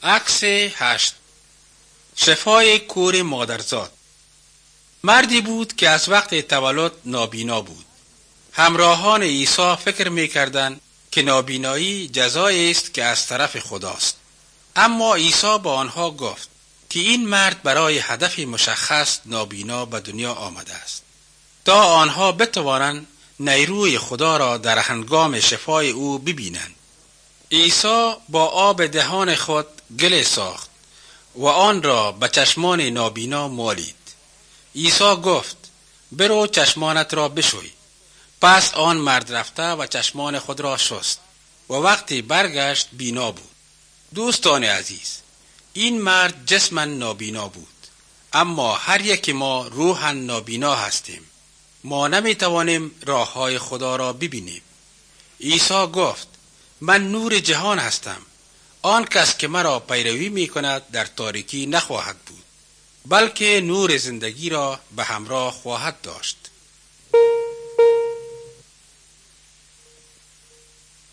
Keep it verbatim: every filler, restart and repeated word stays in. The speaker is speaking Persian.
عکس هشت. شفای کور مادرزاد. مردی بود که از وقت تولد نابینا بود. همراهان عیسی فکر می‌کردند که نابینایی جزایی است که از طرف خداست. اما عیسی با آنها گفت که این مرد برای هدف مشخص نابینا به دنیا آمده است تا آنها بتوانند نیروی خدا را در هنگام شفای او ببینند. عیسی با آب دهان خود گل ساخت و آن را به چشمان نابینا مالید. عیسی گفت برو چشمانت را بشوی. پس آن مرد رفته و چشمان خود را شست و وقتی برگشت بینا بود. دوستان عزیز، این مرد جسما نابینا بود، اما هر یک ما روحا نابینا هستیم. ما نمیتوانیم راه های خدا را ببینیم. عیسی گفت من نور جهان هستم. آن کس که مرا پیروی می کند در تاریکی نخواهد بود، بلکه نور زندگی را به همراه خواهد داشت.